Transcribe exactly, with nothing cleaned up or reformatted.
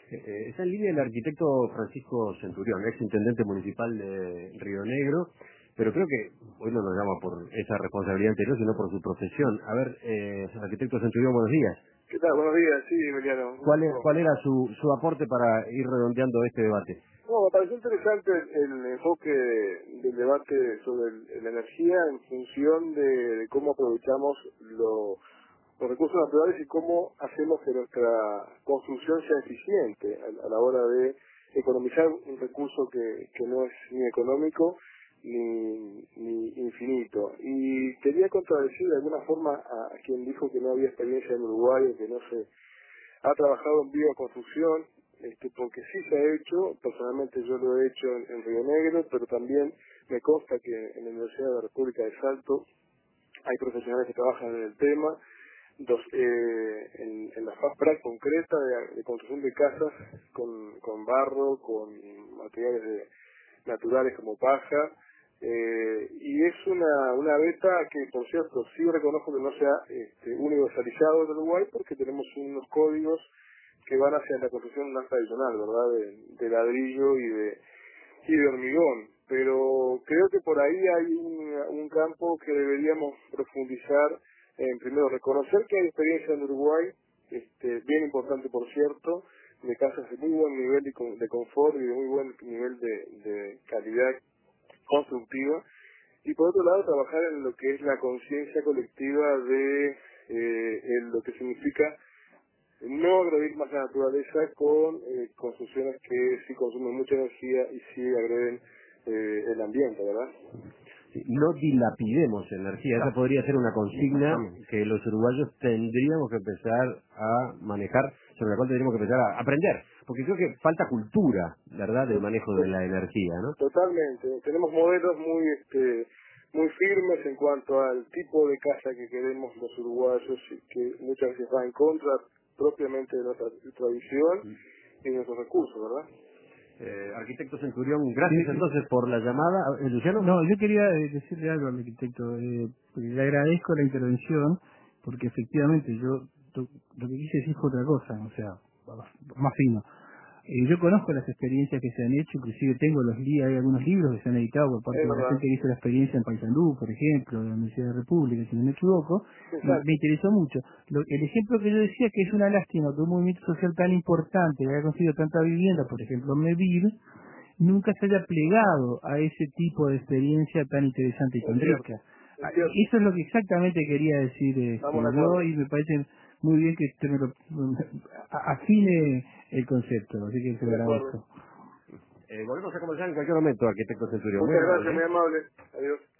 Eh, está en línea el arquitecto Francisco Centurión, ex intendente municipal de Río Negro, pero creo que hoy no nos llama por esa responsabilidad anterior, sino por su profesión. A ver, eh, arquitecto Centurión, buenos días. ¿Qué tal? Buenos días, sí, Emiliano. ¿Cuál, es, cuál era su, su aporte para ir redondeando este debate? No, me pareció interesante el, el enfoque del debate sobre el, la energía en función de, de cómo aprovechamos lo, los recursos naturales y cómo hacemos que nuestra construcción sea eficiente a, a la hora de economizar un recurso que, que no es ni económico ni, ni infinito. Y quería contradecir de alguna forma a, a quien dijo que no había experiencia en Uruguay o que no se ha trabajado en bioconstrucción, este, porque sí se ha hecho, personalmente yo lo he hecho en, en Río Negro, pero también me consta que en la Universidad de la República de Salto hay profesionales que trabajan en el tema, dos, eh, en, en la faz práctica concreta de, de construcción de casas con, con barro, con materiales de, naturales como paja, eh, y es una, una beta que, por cierto, sí reconozco que no sea este, universalizado en Uruguay porque tenemos unos códigos que van hacia la construcción más tradicional, ¿verdad?, de, de ladrillo y de, y de hormigón. Pero creo que por ahí hay un, un campo que deberíamos profundizar en, primero, reconocer que hay experiencia en Uruguay, este, bien importante, por cierto, de casas de muy buen nivel de, de confort y de muy buen nivel de, de calidad constructiva, y por otro lado trabajar en lo que es la conciencia colectiva de eh, en lo que significa no agredir más la naturaleza con eh, construcciones que sí consumen mucha energía y sí agreden eh, el ambiente, ¿verdad? Sí, no dilapidemos energía, esa podría ser una consigna que los uruguayos tendríamos que empezar a manejar, sobre la cual tendríamos que empezar a aprender, porque creo que falta cultura, ¿verdad?, del manejo de la energía, ¿no? Totalmente, tenemos modelos muy este muy firmes en cuanto al tipo de casa que queremos los uruguayos y que muchas veces va en contra propiamente de nuestra tradición y de nuestros recursos, ¿verdad? Eh, arquitecto Centurión, gracias sí, entonces por la llamada. Eh, Luciano. No, yo quería eh, decirle algo al arquitecto. Eh, le agradezco la intervención porque efectivamente yo to, lo que quise decir fue otra cosa, o sea, más fino. Eh, yo conozco las experiencias que se han hecho, inclusive tengo los li hay algunos libros que se han editado por parte Es de la verdad. gente que hizo la experiencia en Paysandú, por ejemplo, de la Universidad de la República, si no me equivoco, y me interesó mucho. Lo, el ejemplo que yo decía que es una lástima que un movimiento social tan importante, que haya conseguido tanta vivienda, por ejemplo, Medivh, nunca se haya plegado a ese tipo de experiencia tan interesante y tan rica. Eso es lo que exactamente quería decir este, yo, y me parece muy bien que usted me lo afine el concepto, así que se lo agradezco. Eh, volvemos a conversar en cualquier momento, arquitecto Centurión. Muchas gracias, muy amable. Adiós.